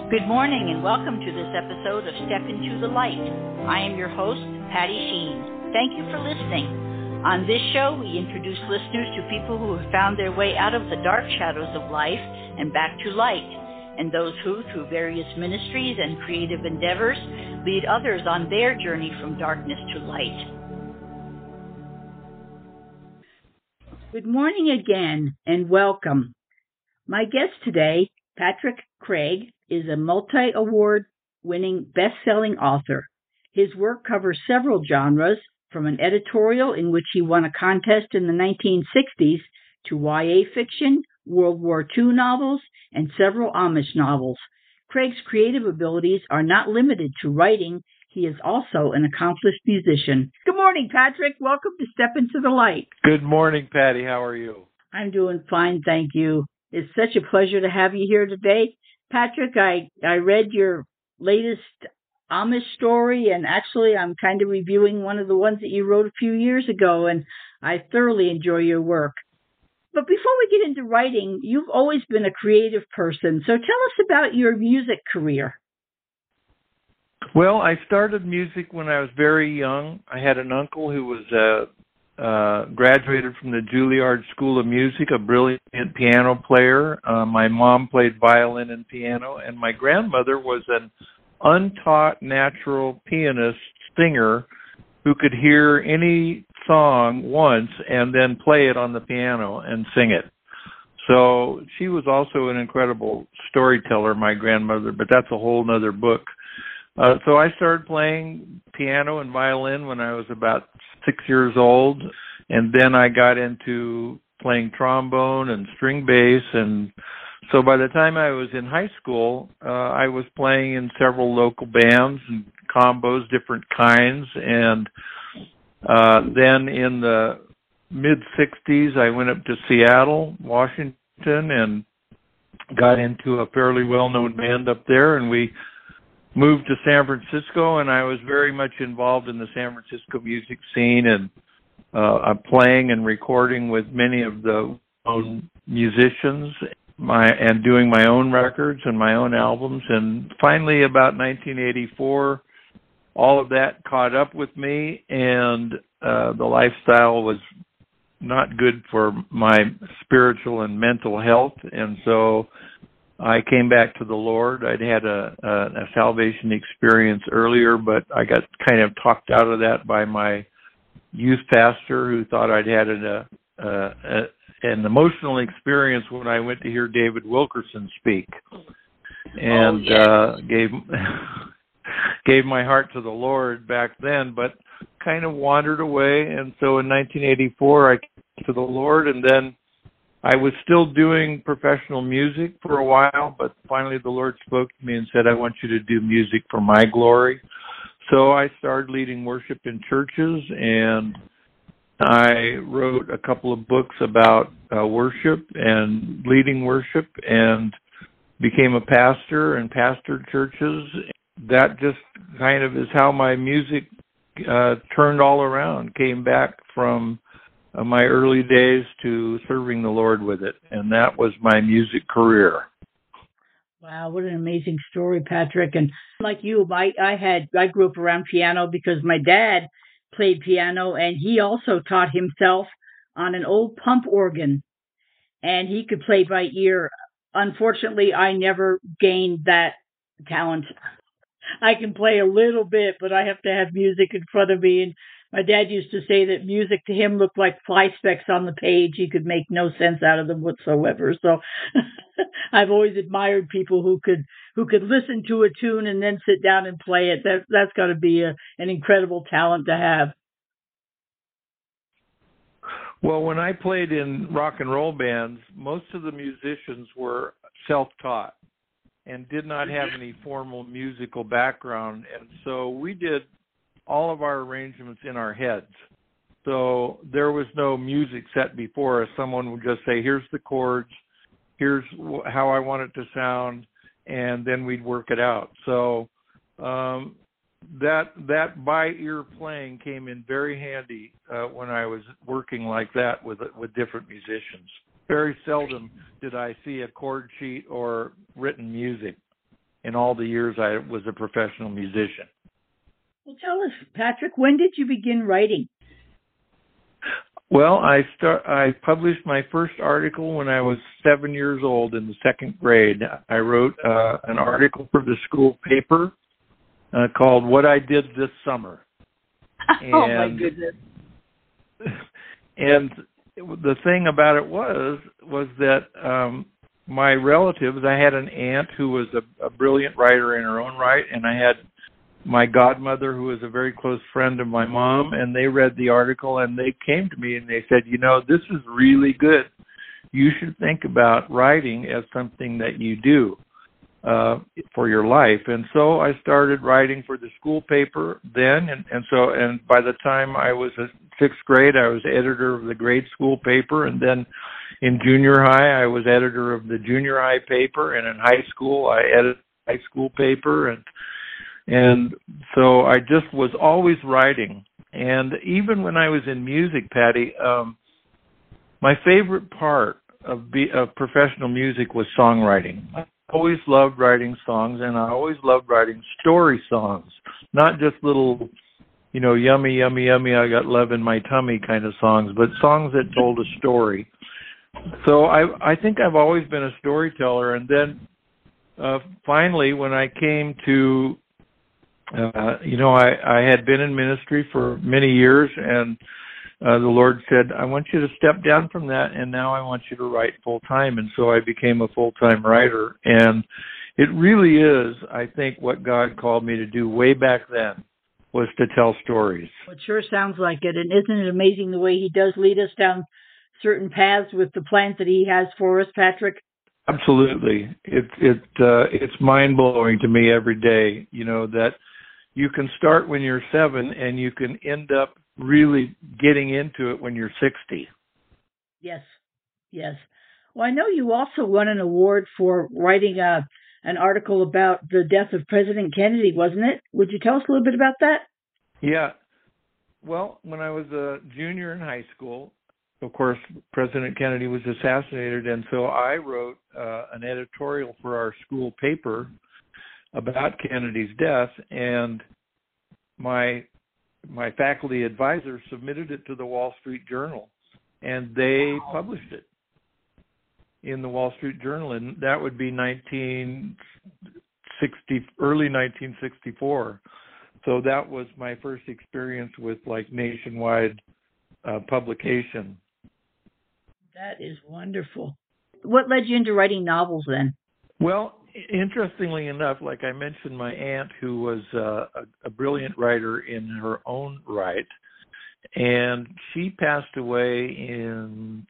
Good morning and welcome to this episode of Step Into the Light. I am your host, Patty Sheen. Thank you for listening. On this show, we introduce listeners to people who have found their way out of the dark shadows of life and back to light, and those who, through various ministries and creative endeavors, lead others on their journey from darkness to light. Good morning again and welcome. My guest today, Patrick Craig, is a multi-award winning best-selling author. His work covers several genres, from an editorial in which he won a contest in the 1960s to YA fiction, World War II novels, and several Amish novels. Craig's creative abilities are not limited to writing. He is also an accomplished musician. Good morning, Patrick. Welcome to Step Into the Light. Good morning, Patty. How are you? I'm doing fine, thank you. It's such a pleasure to have you here today. Patrick, I read your latest Amish story, and actually I'm kind of reviewing one of the ones that you wrote a few years ago, and I thoroughly enjoy your work. But before we get into writing, you've always been a creative person, so tell us about your music career. Well, I started music when I was very young. I had an uncle who was graduated from the Juilliard School of Music, a brilliant piano player. My mom played violin and piano, and my grandmother was an untaught natural pianist, singer, who could hear any song once and then play it on the piano and sing it. So she was also an incredible storyteller, my grandmother, but that's a whole nother book. So I started playing piano and violin when I was about 6 years old, and then I got into playing trombone and string bass, and so by the time I was in high school, I was playing in several local bands and combos, different kinds, and then in the mid-'60s, I went up to Seattle, Washington, and got into a fairly well-known band up there, and we moved to San Francisco, and I was very much involved in the San Francisco music scene and playing and recording with many of the own musicians and doing my own records and my own albums. And finally, about 1984, all of that caught up with me, and the lifestyle was not good for my spiritual and mental health, and so I came back to the Lord. I'd had a salvation experience earlier, but I got kind of talked out of that by my youth pastor, who thought I'd had an emotional experience when I went to hear David Wilkerson speak, and gave my heart to the Lord back then, but kind of wandered away. And so in 1984, I came to the Lord, and then I was still doing professional music for a while, but finally the Lord spoke to me and said, I want you to do music for my glory. So I started leading worship in churches, and I wrote a couple of books about worship and leading worship, and became a pastor and pastored churches. That just kind of is how my music turned all around, came back from my early days to serving the Lord with it, and that was my music career. Wow, what an amazing story, Patrick. And like you, I grew up around piano because my dad played piano, and he also taught himself on an old pump organ, and he could play by ear. Unfortunately, I never gained that talent. I can play a little bit, but I have to have music in front of me. And my dad used to say that music to him looked like fly specks on the page. He could make no sense out of them whatsoever. So I've always admired people who could listen to a tune and then sit down and play it. That's got to be an incredible talent to have. Well, when I played in rock and roll bands, most of the musicians were self-taught and did not have any formal musical background. And so we did all of our arrangements in our heads. So there was no music set before us. Someone would just say, here's the chords, here's how I want it to sound, and then we'd work it out. So that by ear playing came in very handy when I was working like that with different musicians. Very seldom did I see a chord sheet or written music. in all the years I was a professional musician. Well, tell us, Patrick, when did you begin writing? Well, I published my first article when I was 7 years old in the second grade. I wrote an article for the school paper called "What I Did This Summer." Oh, my goodness. And the thing about it was that my relatives, I had an aunt who was a brilliant writer in her own right, and I had my godmother, who was a very close friend of my mom, and they read the article, and they came to me and they said, this is really good. You should think about writing as something that you do for your life. And so I started writing for the school paper then, and by the time I was in sixth grade, I was editor of the grade school paper, and then in junior high, I was editor of the junior high paper, and in high school, I edited the high school paper, and so I just was always writing. And even when I was in music, Patty, my favorite part of professional music was songwriting. I always loved writing songs, and I always loved writing story songs, not just little, yummy, yummy, yummy, I got love in my tummy kind of songs, but songs that told a story. So I think I've always been a storyteller. And then finally, when I came to I had been in ministry for many years, and the Lord said, I want you to step down from that, and now I want you to write full-time. And so I became a full-time writer. And it really is, I think, what God called me to do way back then was to tell stories. It sure sounds like it. And isn't it amazing the way He does lead us down certain paths with the plans that He has for us, Patrick? Absolutely. It's mind-blowing to me every day, that you can start when you're 7 and you can end up really getting into it when you're 60. Yes. Well, I know you also won an award for writing an article about the death of President Kennedy, wasn't it? Would you tell us a little bit about that? Yeah. Well, when I was a junior in high school, of course, President Kennedy was assassinated, and so I wrote an editorial for our school paper about Kennedy's death, and my faculty advisor submitted it to the Wall Street Journal, and they published it in the Wall Street Journal, and that would be early 1964. So that was my first experience with nationwide publication. That is wonderful. What led you into writing novels then? Well, interestingly enough, like I mentioned, my aunt, who was a brilliant writer in her own right, and she passed away in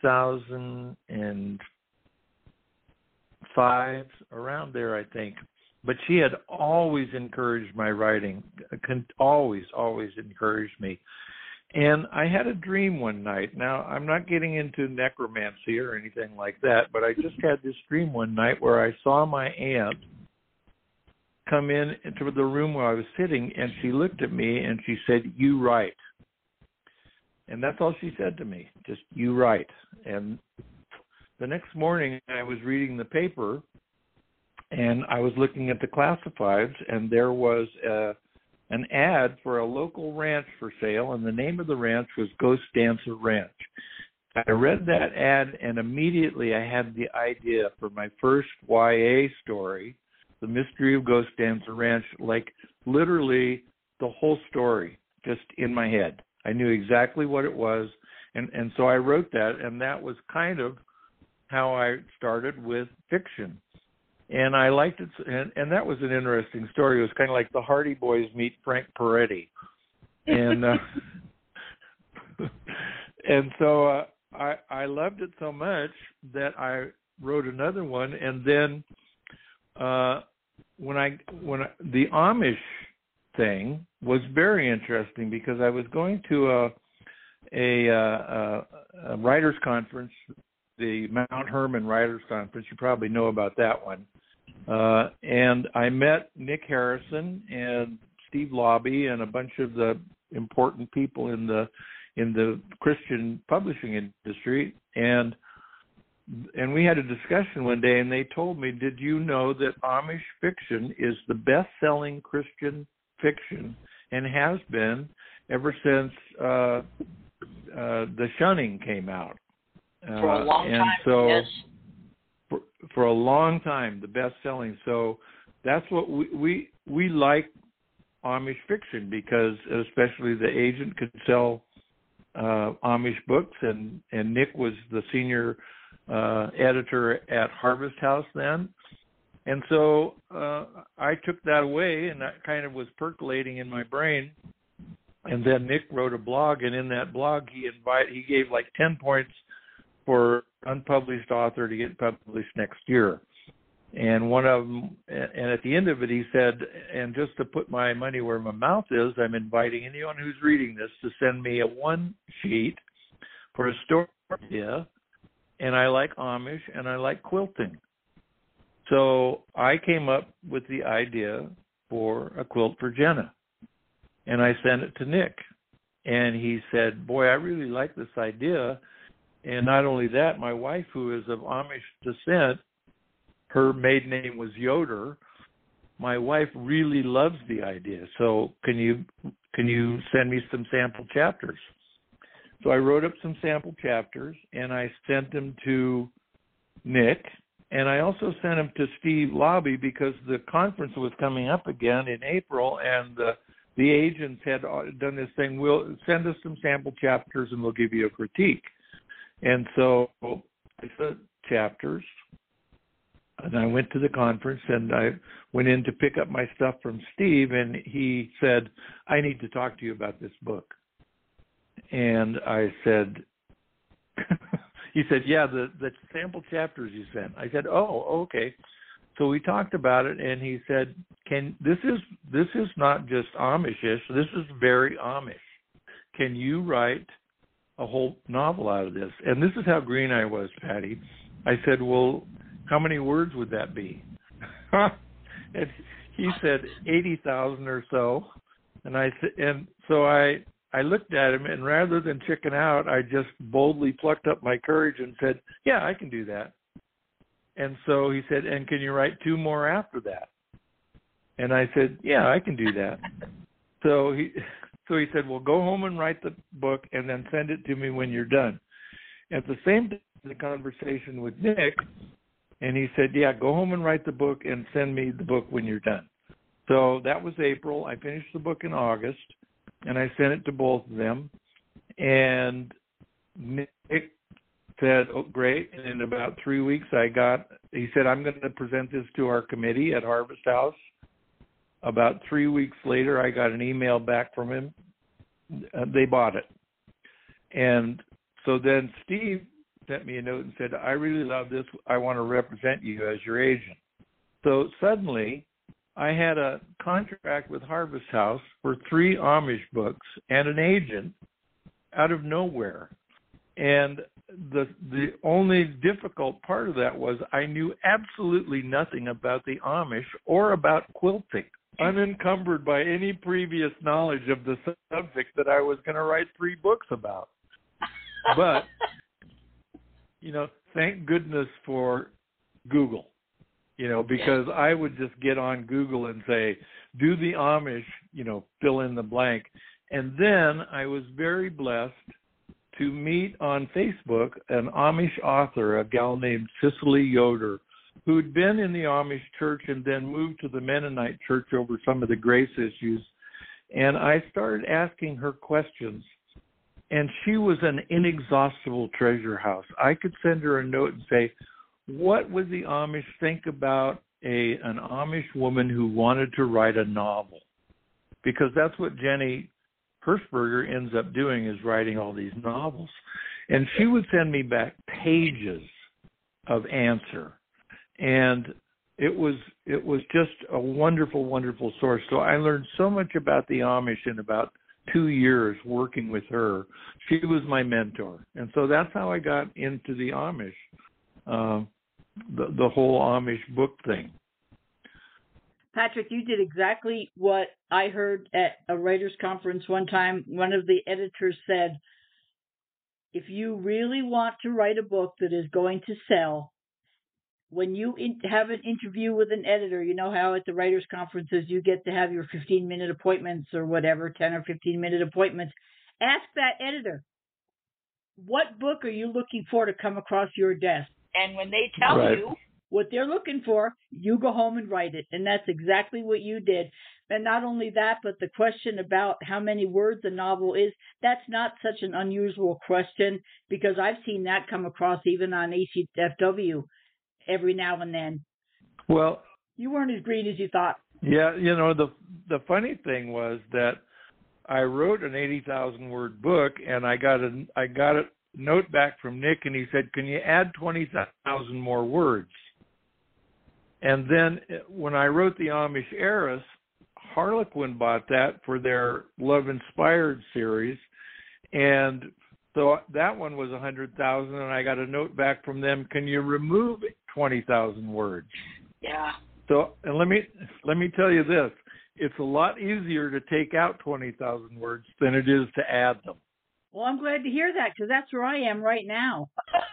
2005, around there, I think. But she had always encouraged my writing, always encouraged me. And I had a dream one night. Now, I'm not getting into necromancy or anything like that, but I just had this dream one night where I saw my aunt come into the room where I was sitting, and she looked at me and she said, "You write." And that's all she said to me, just, "You write." And the next morning I was reading the paper, and I was looking at the classifieds, and there was an ad for a local ranch for sale, and the name of the ranch was Ghost Dancer Ranch. I read that ad, and immediately I had the idea for my first YA story, The Mystery of Ghost Dancer Ranch, literally the whole story just in my head. I knew exactly what it was, and so I wrote that, and that was kind of how I started with fiction. And I liked it, and that was an interesting story. It was kind of like the Hardy Boys meet Frank Peretti, and and so I loved it so much that I wrote another one. And then when the Amish thing was very interesting, because I was going to a writers conference, the Mount Hermon Writers Conference. You probably know about that one. And I met Nick Harrison and Steve Lobby and a bunch of the important people in the Christian publishing industry. And and we had a discussion one day, and they told me, did you know that Amish fiction is the best-selling Christian fiction and has been ever since The Shunning came out? For a long and time, so yes. For a long time, the best-selling. So that's what we like Amish fiction, because especially the agent could sell Amish books, and Nick was the senior editor at Harvest House then. And so I took that away, and that kind of was percolating in my brain. And then Nick wrote a blog, and in that blog he gave like 10 points for unpublished author to get published next year. And one of them, and at the end of it, he said, and just to put my money where my mouth is, I'm inviting anyone who's reading this to send me a one sheet for a story idea. And I like Amish, and I like quilting. So I came up with the idea for a quilt for Jenna. And I sent it to Nick. And he said, boy, I really like this idea. And not only that, my wife, who is of Amish descent, her maiden name was Yoder. My wife really loves the idea. So can you send me some sample chapters? So I wrote up some sample chapters, and I sent them to Nick, and I also sent them to Steve Lobby, because the conference was coming up again in April, and the agents had done this thing, we'll send us some sample chapters and we'll give you a critique. And so I sent chapters, and I went to the conference, and I went in to pick up my stuff from Steve, and he said, I need to talk to you about this book. And I said, he said, yeah, the sample chapters you sent. I said, oh, okay. So we talked about it, and he said, this is not just Amishish, this is very Amish. Can you write a whole novel out of this? And this is how green I was, Patty. I said, well, how many words would that be? And he said 80,000 or so. And so I looked at him, and rather than chicken out, I just boldly plucked up my courage and said, yeah, I can do that. And so he said, and can you write 2 more after that? And I said, yeah, I can do that. So he said, well, go home and write the book and then send it to me when you're done. At the same time, the conversation with Nick, and he said, yeah, go home and write the book and send me the book when you're done. So that was April. I finished the book in August, and I sent it to both of them. And Nick said, oh, great. And in about 3 weeks, he said, I'm going to present this to our committee at Harvest House. About 3 weeks later, I got an email back from him. They bought it. And so then Steve sent me a note and said, I really love this. I want to represent you as your agent. So suddenly, I had a contract with Harvest House for 3 Amish books and an agent out of nowhere. And the only difficult part of that was I knew absolutely nothing about the Amish or about quilting, unencumbered by any previous knowledge of the subject that I was going to write 3 books about. But, thank goodness for Google, because I would just get on Google and say, do the Amish, fill in the blank. And then I was very blessed to meet on Facebook an Amish author, a gal named Cicely Yoder, who'd been in the Amish church and then moved to the Mennonite church over some of the grace issues. And I started asking her questions, and she was an inexhaustible treasure house. I could send her a note and say, what would the Amish think about an Amish woman who wanted to write a novel? Because that's what Jenny Hirschberger ends up doing, is writing all these novels. And she would send me back pages of answer. And it was just a wonderful, wonderful source. So I learned so much about the Amish in about 2 years working with her. She was my mentor. And so that's how I got into the Amish, the whole Amish book thing. Patrick, you did exactly what I heard at a writers' conference one time. One of the editors said, if you really want to write a book that is going to sell, when you have an interview with an editor, you know how at the writers' conferences you get to have your 15-minute appointments or whatever, 10 or 15-minute appointments. Ask that editor, what book are you looking for to come across your desk? And when they tell you what they're looking for, you go home and write it. And that's exactly what you did. And not only that, but the question about how many words a novel is, that's not such an unusual question, because I've seen that come across even on ACFW every now and then. Well, you weren't as green as you thought. Yeah, the funny thing was that I wrote an 80,000 word book, and I got a note back from Nick, and he said, "Can you add 20,000 more words?" And then when I wrote The Amish Heiress, Harlequin bought that for their Love Inspired series, and so that one was 100,000, and I got a note back from them, "Can you remove 20,000 words?" Yeah. So, and let me tell you this: it's a lot easier to take out 20,000 words than it is to add them. Well, I'm glad to hear that, because that's where I am right now.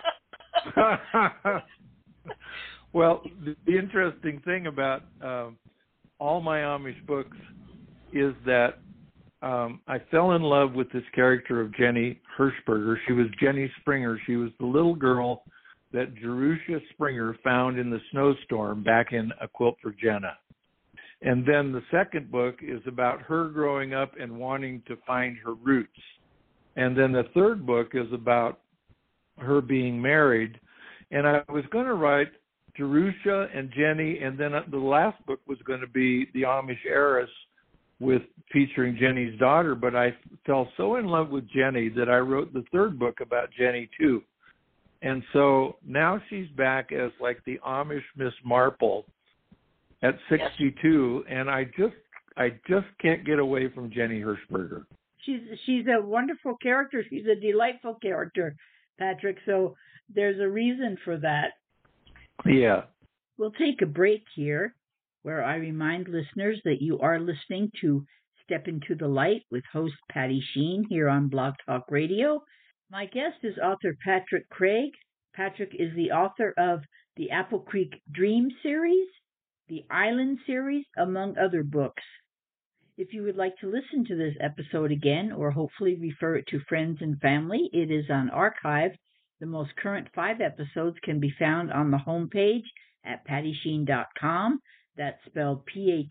Well, the interesting thing about all my Amish books is that I fell in love with this character of Jenny Hirschberger. She was Jenny Springer. She was the little girl that Jerusha Springer found in the snowstorm back in A Quilt for Jenna. And then the second book is about her growing up and wanting to find her roots. And then the third book is about her being married. And I was going to write Jerusha and Jenny, and then the last book was going to be The Amish Heiress, with featuring Jenny's daughter. But I fell so in love with Jenny that I wrote the third book about Jenny too. And so now she's back as like the Amish Miss Marple at 62, and I just can't get away from Jenny Hirschberger. She's a wonderful character. She's a delightful character, Patrick. So there's a reason for that. Yeah. We'll take a break here, where I remind listeners that you are listening to Step Into the Light with host Patty Sheen here on Blog Talk Radio. My guest is author Patrick Craig. Patrick is the author of the Apple Creek Dream series, the Island series, among other books. If you would like to listen to this episode again, or hopefully refer it to friends and family, it is on archive. The most current 5 episodes can be found on the homepage at pattysheen.com. That's spelled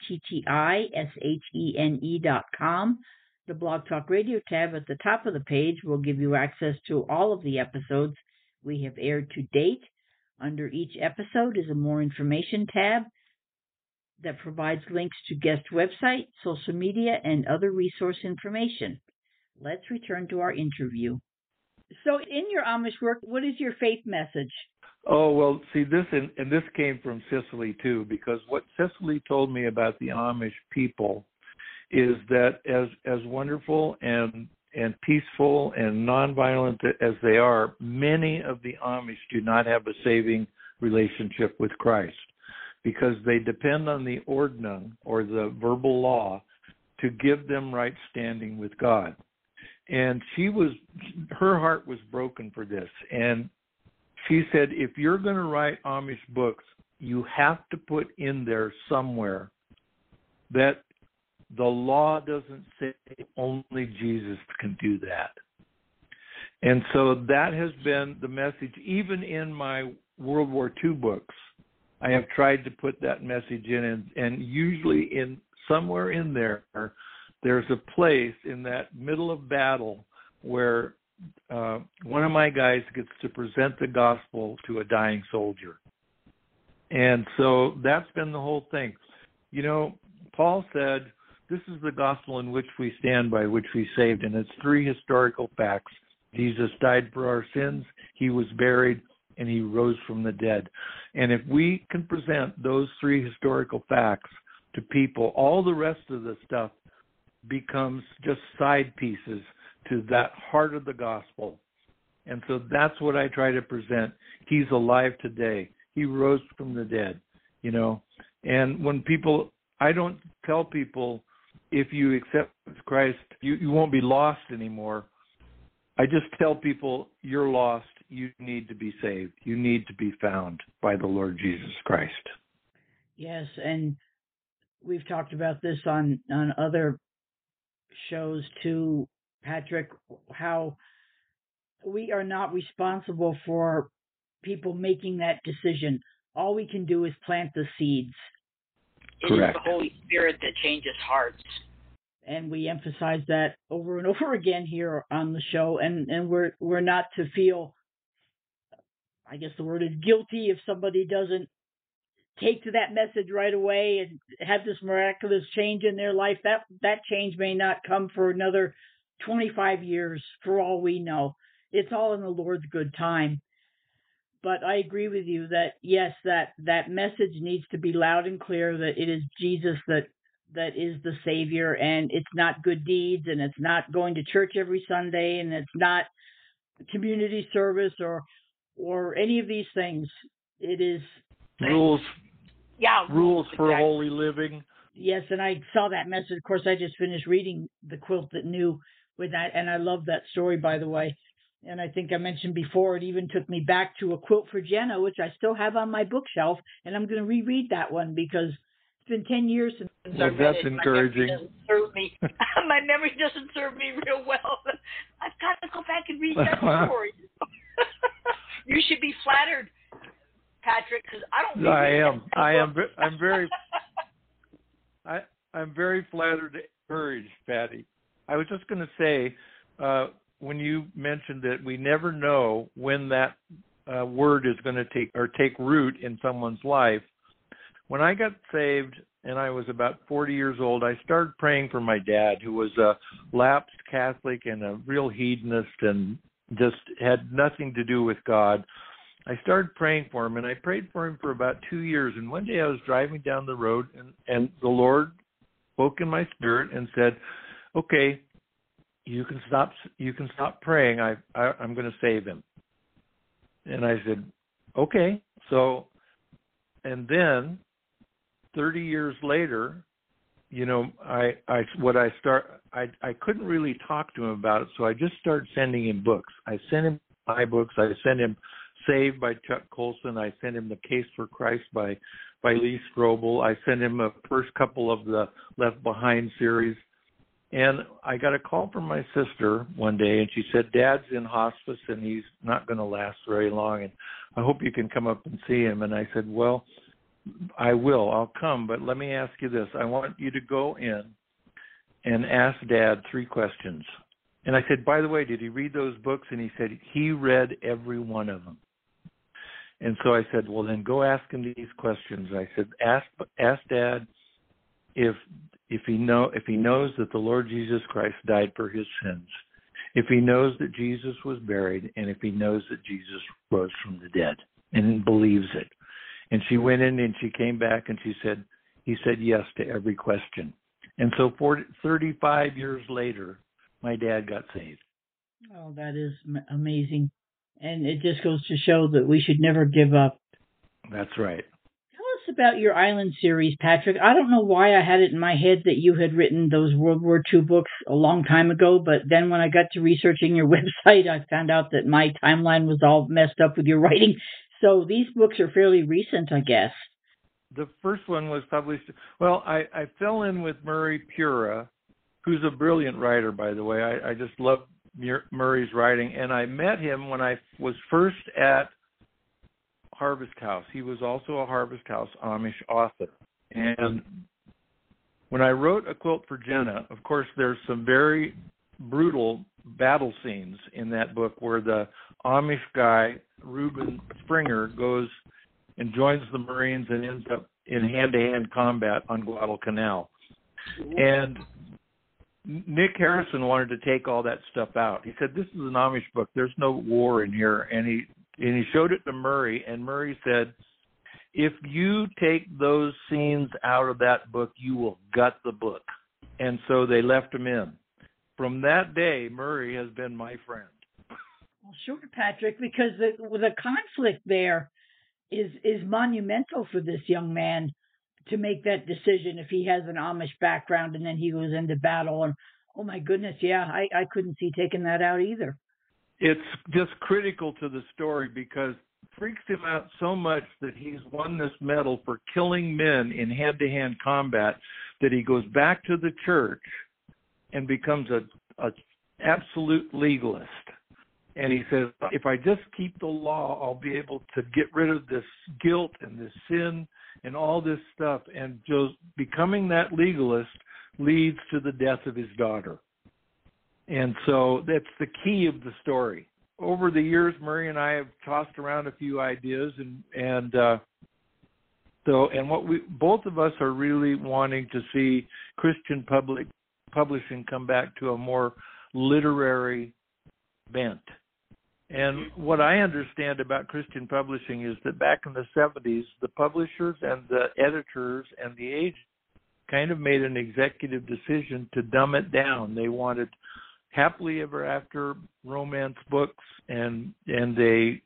PATTISHENE.com. The Blog Talk Radio tab at the top of the page will give you access to all of the episodes we have aired to date. Under each episode is a More Information tab that provides links to guest website, social media, and other resource information. Let's return to our interview. So in your Amish work, what is your faith message? Oh, well, see, this came from Cicely, too, because what Cicely told me about the Amish people is that as wonderful and peaceful and nonviolent as they are, many of the Amish do not have a saving relationship with Christ, because they depend on the ordnung, or the verbal law, to give them right standing with God. And her heart was broken for this. And she said, if you're going to write Amish books, you have to put in there somewhere that the law doesn't say only Jesus can do that. And so that has been the message. Even in my World War II books, I have tried to put that message in, and usually somewhere in there, there's a place in that middle of battle where one of my guys gets to present the gospel to a dying soldier. And so that's been the whole thing. Paul said, this is the gospel in which we stand, by which we saved. And it's 3 historical facts. Jesus died for our sins, he was buried, and he rose from the dead. And if we can present those 3 historical facts to people, all the rest of the stuff becomes just side pieces to that heart of the gospel. And so that's what I try to present. He's alive today. He rose from the dead, And when I don't tell people, if you accept Christ, you won't be lost anymore. I just tell people, you're lost. You need to be saved. You need to be found by the Lord Jesus Christ. Yes, and we've talked about this on other shows too, Patrick, how we are not responsible for people making that decision. All we can do is plant the seeds. Correct. It is the Holy Spirit that changes hearts. And we emphasize that over and over again here on the show. And we're not to feel, I guess the word is guilty, if somebody doesn't take to that message right away and have this miraculous change in their life. That change may not come for another 25 years, for all we know. It's all in the Lord's good time. But I agree with you that, yes, that message needs to be loud and clear, that it is Jesus that is the Savior, and it's not good deeds, and it's not going to church every Sunday, and it's not community service or any of these things. It is rules. Yeah, rules for exactly. holy living. Yes, and I saw that message. Of course, I just finished reading The Quilt That Knew with that, and I love that story, by the way. And I think I mentioned before, it even took me back to A Quilt for Jenna, which I still have on my bookshelf, and I'm going to reread that one because it's been 10 years since I read that's it. encouraging. My memory doesn't serve me real well. I've got to go back and read that story. You should be flattered, Patrick, because I don't. I'm very flattered and encouraged, Patty. I was just going to say, when you mentioned that we never know when that word is going to take root in someone's life. When I got saved and I was about 40 years old, I started praying for my dad, who was a lapsed Catholic and a real hedonist and just had nothing to do with God. I started praying for him, and I prayed for him for about 2 years. And one day I was driving down the road, and the Lord spoke in my spirit and said, "Okay, you can stop praying. I'm going to save him." And I said, "Okay." So, and then 30 years later, I couldn't really talk to him about it, so I just started sending him books. I sent him my books. I sent him Saved by Chuck Colson. I sent him The Case for Christ by Lee Strobel. I sent him a first couple of the Left Behind series. And I got a call from my sister one day, and she said, "Dad's in hospice, and he's not going to last very long, and I hope you can come up and see him." And I said, "Well, I will. I'll come, but let me ask you this. I want you to go in and ask Dad 3 questions." And I said, "By the way, did he read those books?" And he said, "He read every one of them." And so I said, "Well, then go ask him these questions." I said, ask Dad if he knows that the Lord Jesus Christ died for his sins, if he knows that Jesus was buried, and if he knows that Jesus rose from the dead and believes it. And she went in and she came back and he said yes to every question. And so 35 years later, my dad got saved. Oh, that is amazing. And it just goes to show that we should never give up. That's right. Tell us about your Island series, Patrick. I don't know why I had it in my head that you had written those World War II books a long time ago, but then when I got to researching your website, I found out that my timeline was all messed up with your writing. So these books are fairly recent, I guess. The first one was published. Well, I fell in with Murray Pura, who's a brilliant writer, by the way. I just love Murray's writing, and I met him when I was first at Harvest House. He was also a Harvest House Amish author. And when I wrote A Quilt for Jenna, of course, there's some very brutal battle scenes in that book where the Amish guy, Reuben Springer, goes and joins the Marines and ends up in hand-to-hand combat on Guadalcanal. And Nick Harrison wanted to take all that stuff out. He said, "This is an Amish book. There's no war in here." And he showed it to Murray, and Murray said, "If you take those scenes out of that book, you will gut the book." And so they left him in. From that day, Murray has been my friend. Well, sure, Patrick, because the conflict there is monumental for this young man to make that decision if he has an Amish background and then he goes into battle. And oh my goodness, yeah, I couldn't see taking that out either. it's just critical to the story because it freaks him out so much that he's won this medal for killing men in hand-to-hand combat that he goes back to the church and becomes a absolute legalist. And he says, if I just keep the law, I'll be able to get rid of this guilt and this sin and all this stuff. And just becoming that legalist leads to the death of his daughter. And so that's the key of the story. Over the years, Murray and I have tossed around a few ideas, and what we both of us are really wanting to see Christian publishing come back to a more literary bent. And what I understand about Christian publishing is that back in the 70s, the publishers and the editors and the agents kind of made an executive decision to dumb it down. They wanted happily ever after romance books, and they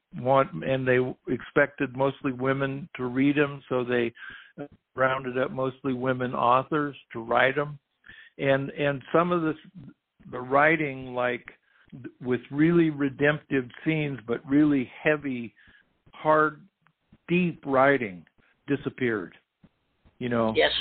expected mostly women to read them, so they rounded up mostly women authors to write them. And some of the writing, like with really redemptive scenes, but really heavy, hard, deep writing, disappeared. You know, yes.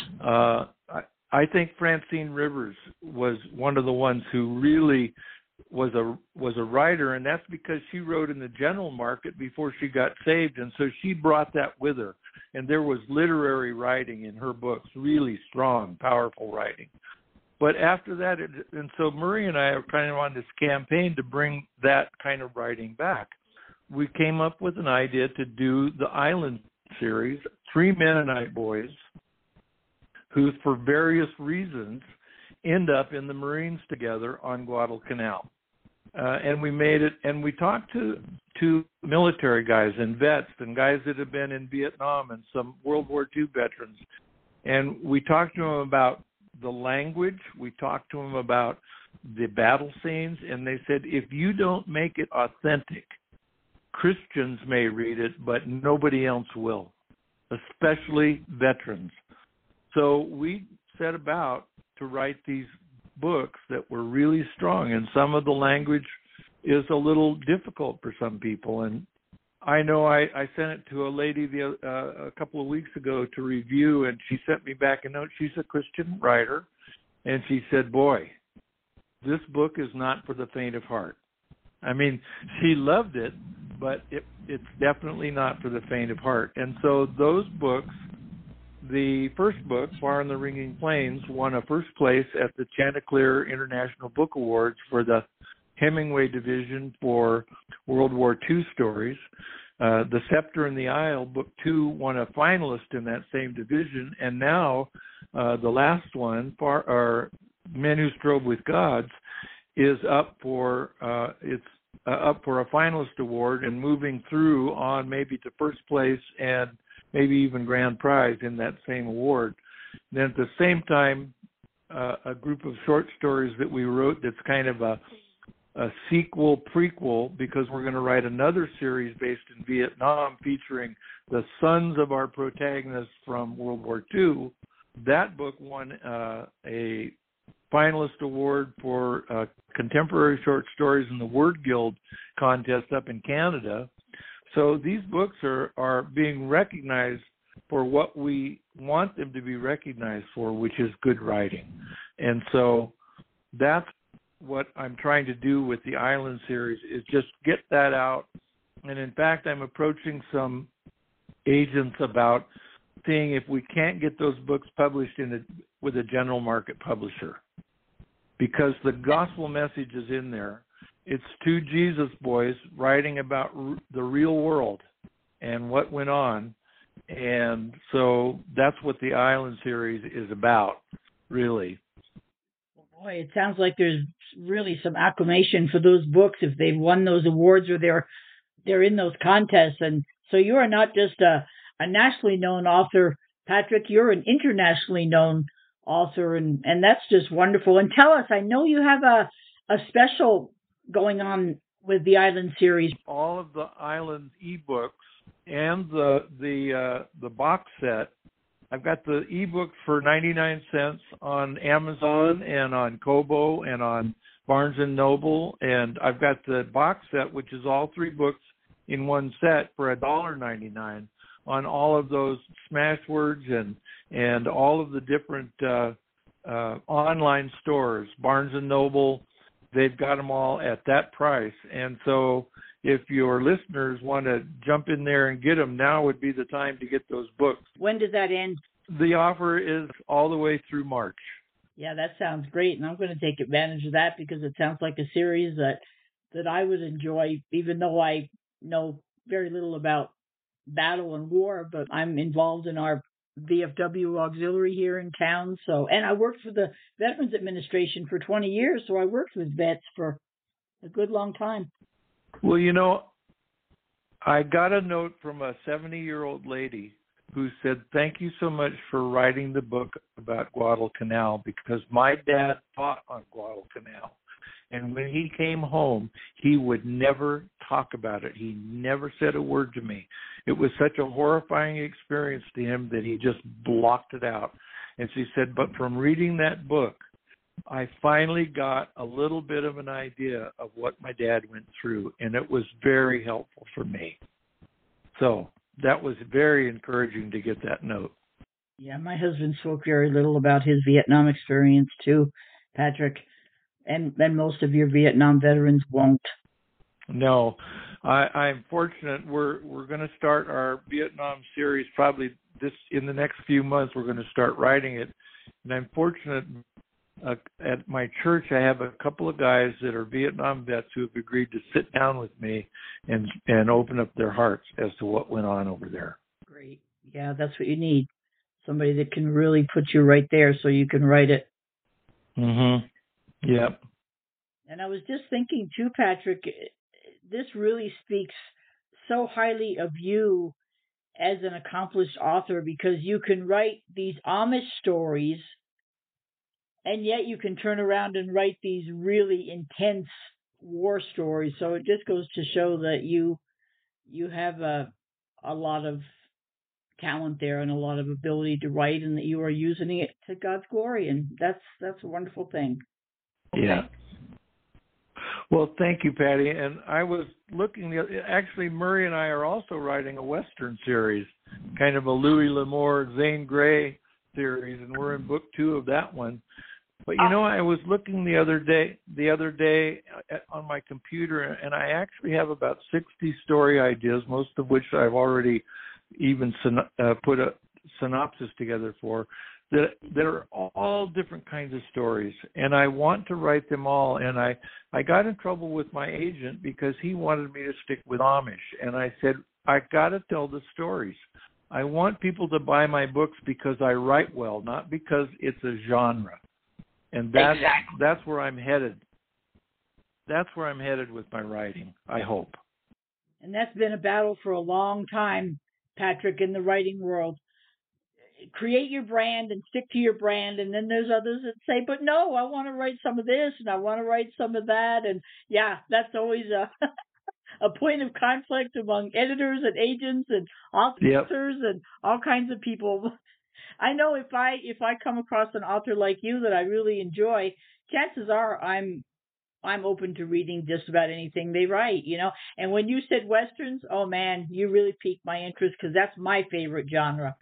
I think Francine Rivers was one of the ones who really was a writer, and that's because she wrote in the general market before she got saved, and so she brought that with her. And there was literary writing in her books, really strong, powerful writing. But after that, and so Murray and I are kind of on this campaign to bring that kind of writing back. We came up with an idea to do the Island series, 3 Mennonite boys who, for various reasons, end up in the Marines together on Guadalcanal. And we made it, and we talked to military guys and vets and guys that have been in Vietnam and some World War II veterans. And we talked to them about the language, we talked to them about the battle scenes, and they said, if you don't make it authentic, Christians may read it, but nobody else will, especially veterans. So we set about to write these books that were really strong, and some of the language is a little difficult for some people. And I know I sent it to a lady a couple of weeks ago to review, and she sent me back a note. She's a Christian writer, and she said, boy, this book is not for the faint of heart. I mean, she loved it, but it's definitely not for the faint of heart. And so those books, the first book, Far in the Ringing Plains, won a first place at the Chanticleer International Book Awards for the Hemingway division for World War II stories. The Scepter and the Isle, Book 2, won a finalist in that same division. And now the last one, Men Who Strove with Gods, is up for a finalist award and moving through on maybe to first place and maybe even grand prize in that same award. Then at the same time, a group of short stories that we wrote that's kind of a sequel, prequel, because we're going to write another series based in Vietnam featuring the sons of our protagonists from World War II. That book won a finalist award for contemporary short stories in the Word Guild contest up in Canada. So these books are being recognized for what we want them to be recognized for, which is good writing. And so that's what I'm trying to do with the Island series, is just get that out. And in fact, I'm approaching some agents about seeing if we can't get those books published with a general market publisher, because the gospel message is in there. It's 2 Jesus boys writing about the real world and what went on. And so that's what the Island series is about, really. Boy, it sounds like there's really some acclamation for those books if they've won those awards or they're in those contests. And so you are not just a nationally known author, Patrick, you're an internationally known author, and that's just wonderful. And tell us, I know you have a special going on with the Island series. All of the Island ebooks and the box set. I've got the ebook for 99 cents on Amazon and on Kobo and on Barnes & Noble, and I've got the box set, which is all 3 books in one set for $1.99 on all of those smash words and all of the different online stores. Barnes & Noble, they've got them all at that price. And so if your listeners want to jump in there and get them, now would be the time to get those books. When does that end? The offer is all the way through March. Yeah, that sounds great, and I'm going to take advantage of that because it sounds like a series that I would enjoy, even though I know very little about battle and war, but I'm involved in our VFW auxiliary here in town. So, and I worked for the Veterans Administration for 20 years, so I worked with vets for a good long time. Well, you know, I got a note from a 70-year-old lady who said, "Thank you so much for writing the book about Guadalcanal, because my dad fought on Guadalcanal. And when he came home, he would never talk about it. He never said a word to me. It was such a horrifying experience to him that he just blocked it out." And she said, "But from reading that book, I finally got a little bit of an idea of what my dad went through, and it was very helpful for me." So that was very encouraging to get that note. Yeah, my husband spoke very little about his Vietnam experience too, Patrick, and most of your Vietnam veterans won't. No, I'm fortunate. We're going to start our Vietnam series probably in the next few months. We're going to start writing it, and I'm fortunate. At my church, I have a couple of guys that are Vietnam vets who have agreed to sit down with me and open up their hearts as to what went on over there. Great. Yeah, that's what you need. Somebody that can really put you right there so you can write it. Mm-hmm. Yep. And I was just thinking too, Patrick, this really speaks so highly of you as an accomplished author, because you can write these Amish stories and yet you can turn around and write these really intense war stories. So it just goes to show that you have a lot of talent there and a lot of ability to write, and that you are using it to God's glory, and that's a wonderful thing. Yeah. Well, thank you, Patty. And I was looking, actually, Murray and I are also writing a Western series, kind of a Louis L'Amour, Zane Grey series, and we're in book 2 of that one. But you know, I was looking the other day on my computer, and I actually have about 60 story ideas, most of which I've already even put a synopsis together for, that are all different kinds of stories, and I want to write them all. And I got in trouble with my agent because he wanted me to stick with Amish, and I said, I got to tell the stories. I want people to buy my books because I write well, not because it's a genre. And that's where I'm headed. That's where I'm headed with my writing, I hope. And that's been a battle for a long time, Patrick, in the writing world. Create your brand and stick to your brand, and then there's others that say, but no, I want to write some of this and I want to write some of that. And yeah, that's always a point of conflict among editors and agents and authors and all kinds of people. I know if I come across an author like you that I really enjoy, chances are I'm open to reading just about anything they write, you know. And when you said Westerns, oh man, you really piqued my interest, because that's my favorite genre.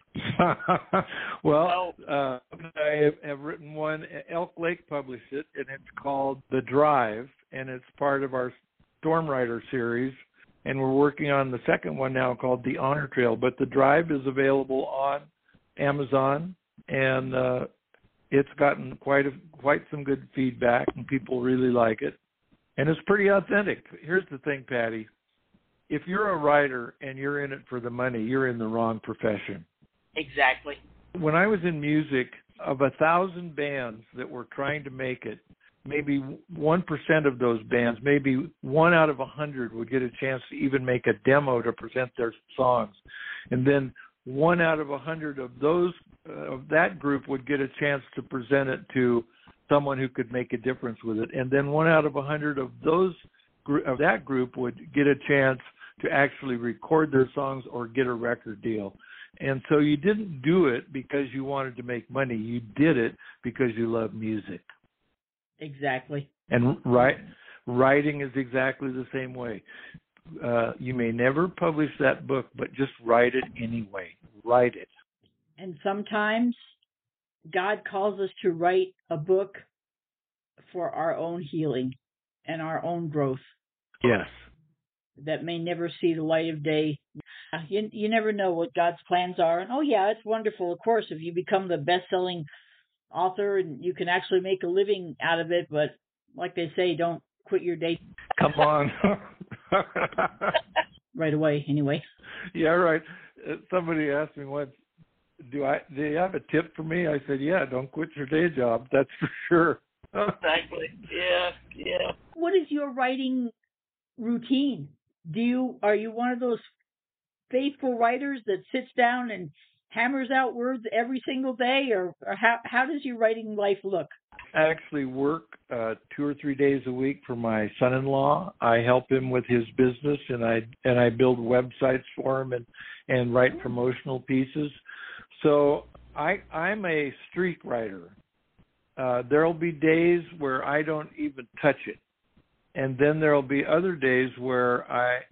Well, I have written one. Elk Lake published it, and it's called The Drive, and it's part of our Storm Rider series. And we're working on the second one now called The Honor Trail. But The Drive is available on Amazon, and it's gotten quite some good feedback, and people really like it, and it's pretty authentic. Here's the thing, Patty: if you're a writer and you're in it for the money, you're in the wrong profession. Exactly. When I was in music, of 1,000 bands that were trying to make it, maybe 1% of those bands, maybe 1 out of 100 would get a chance to even make a demo to present their songs, and then 1 out of 100 of those of that group would get a chance to present it to someone who could make a difference with it, and then 1 out of 100 of that group would get a chance to actually record their songs or get a record deal. And so you didn't do it because you wanted to make money. You did it because you love music. Exactly. And writing is exactly the same way. You may never publish that book, but just write it anyway. Write it. And sometimes God calls us to write a book for our own healing and our own growth. Yes. That may never see the light of day. You never know what God's plans are. And it's wonderful, of course, if you become the best-selling author and you can actually make a living out of it. But like they say, don't quit your day. Come on. Right away, anyway. Yeah, right. Somebody asked me once, do you have a tip for me? I said, yeah, don't quit your day job. That's for sure. Exactly. Yeah. What is your writing routine? Are you one of those faithful writers that sits down and hammers out words every single day, or how does your writing life look? I actually work 2 or 3 days a week for my son-in-law. I help him with his business, and I build websites for him and write promotional pieces. So I'm a streak writer. There'll be days where I don't even touch it, and then there'll be other days where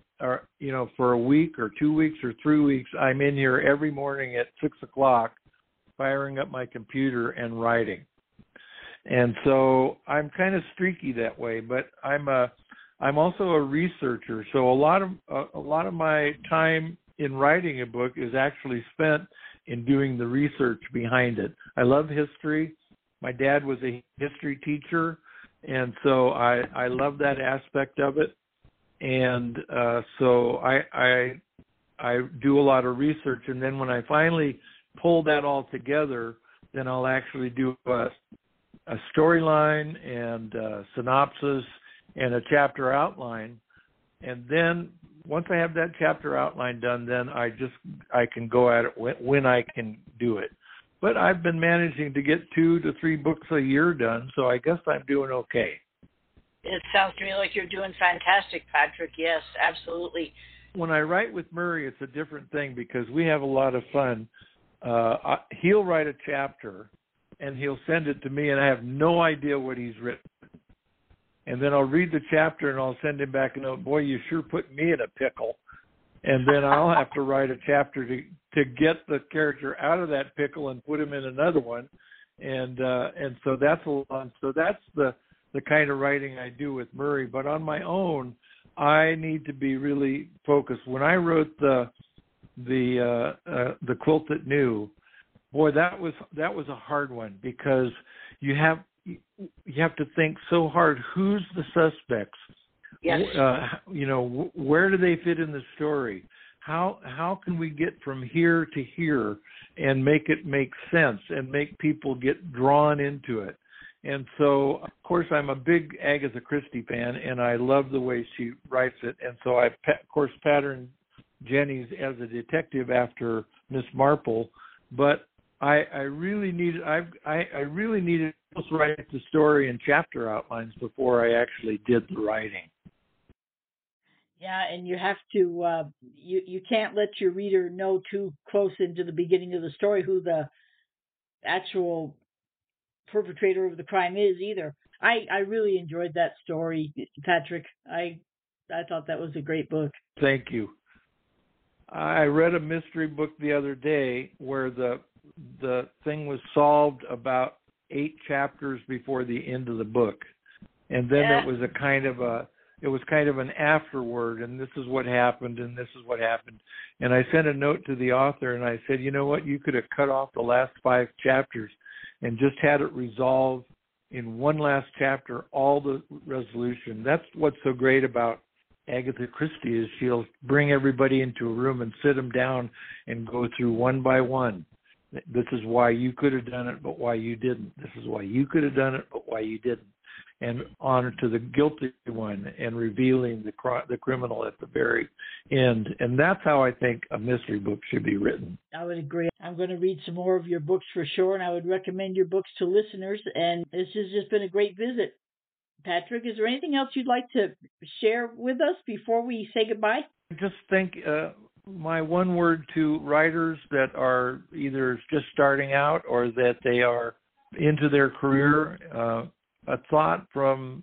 for a week or 2 weeks or 3 weeks, I'm in here every morning at 6:00, firing up my computer and writing. And so I'm kind of streaky that way, but I'm also a researcher. So a lot of my time in writing a book is actually spent in doing the research behind it. I love history. My dad was a history teacher, and so I love that aspect of it. And so I do a lot of research, and then when I finally pull that all together, then I'll actually do a storyline and a synopsis and a chapter outline. And then once I have that chapter outline done, then I can go at it when I can do it. But I've been managing to get 2 to 3 books a year done, so I guess I'm doing okay. It sounds to me like you're doing fantastic, Patrick. Yes, absolutely. When I write with Murray, it's a different thing because we have a lot of fun. He'll write a chapter, and he'll send it to me, and I have no idea what he's written. And then I'll read the chapter, and I'll send him back a note, boy, you sure put me in a pickle. And then I'll have to write a chapter to get the character out of that pickle and put him in another one. And so that's a lot. So that's the kind of writing I do with Murray. But on my own, I need to be really focused. When I wrote the Quilt That Knew, boy, that was a hard one because you have to think so hard. Who's the suspects? Yes. Where do they fit in the story? How can we get from here to here and make it make sense and make people get drawn into it? And so, of course, I'm a big Agatha Christie fan, and I love the way she writes it. And so I, of course, patterned Jenny's as a detective after Miss Marple. But I really needed to write the story and chapter outlines before I actually did the writing. Yeah, and you have to you can't let your reader know too close into the beginning of the story who the actual perpetrator of the crime is either. I really enjoyed that story, Patrick. I thought that was a great book. Thank you. I read a mystery book the other day where the thing was solved about 8 chapters before the end of the book, and then it was kind of an afterword, and this is what happened, and this is what happened. And I sent a note to the author, and I said, you know what, you could have cut off the last 5 chapters and just had it resolved in one last chapter, all the resolution. That's what's so great about Agatha Christie is she'll bring everybody into a room and sit them down and go through one by one. This is why you could have done it, but why you didn't. This is why you could have done it, but why you didn't. And honor to the guilty one and revealing the criminal at the very end. And that's how I think a mystery book should be written. I would agree. I'm going to read some more of your books for sure, and I would recommend your books to listeners. And this has just been a great visit. Patrick, is there anything else you'd like to share with us before we say goodbye? I just think my one word to writers that are either just starting out or that they are into their career, a thought from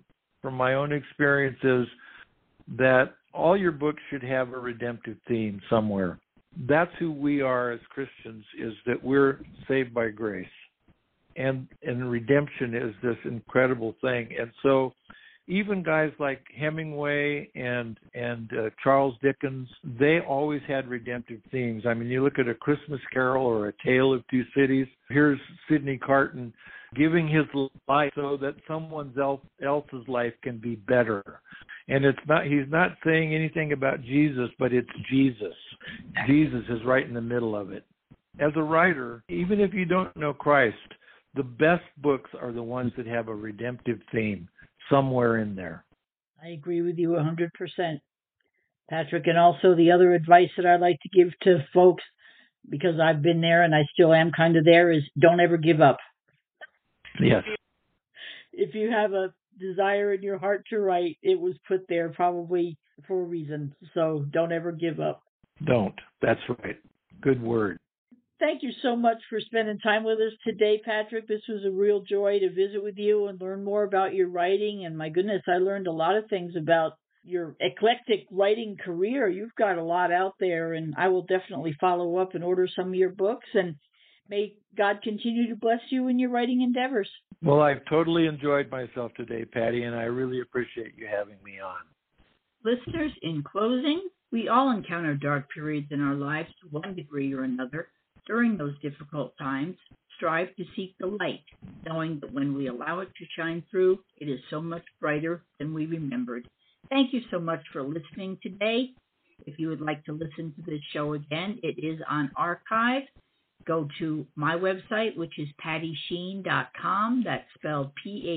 from my own experience is that all your books should have a redemptive theme somewhere. That's who we are as Christians, is that we're saved by grace. And redemption is this incredible thing. And so even guys like Hemingway and Charles Dickens, they always had redemptive themes. I mean, you look at A Christmas Carol or A Tale of Two Cities. Here's Sidney Carton giving his life so that someone else's life can be better. And he's not saying anything about Jesus, but it's Jesus. Jesus is right in the middle of it. As a writer, even if you don't know Christ, the best books are the ones that have a redemptive theme somewhere in there. I agree with you 100%, Patrick. And also the other advice that I like to give to folks, because I've been there and I still am kind of there, is don't ever give up. Yes. If you have a desire in your heart to write, it was put there probably for a reason. So don't ever give up. Don't. That's right. Good word. Thank you so much for spending time with us today, Patrick. This was a real joy to visit with you and learn more about your writing. And my goodness, I learned a lot of things about your eclectic writing career. You've got a lot out there, and I will definitely follow up and order some of your books. And may God continue to bless you in your writing endeavors. Well, I've totally enjoyed myself today, Patty, and I really appreciate you having me on. Listeners, in closing, we all encounter dark periods in our lives to one degree or another. During those difficult times, strive to seek the light, knowing that when we allow it to shine through, it is so much brighter than we remembered. Thank you so much for listening today. If you would like to listen to this show again, it is on archive. Go to my website, which is pattysheen.com. That's spelled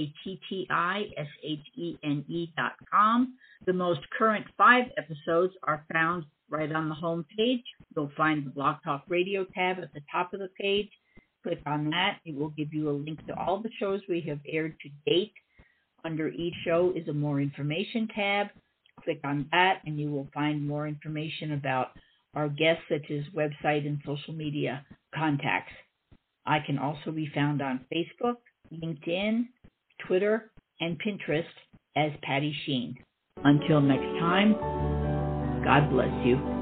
PATTISHENE.com. The most current 5 episodes are found right on the home page. You'll find the Blog Talk Radio tab at the top of the page. Click on that. It will give you a link to all the shows we have aired to date. Under each show is a More Information tab. Click on that, and you will find more information about our guests, such as website and social media contacts. I can also be found on Facebook, LinkedIn, Twitter, and Pinterest as Patty Sheen. Until next time, God bless you.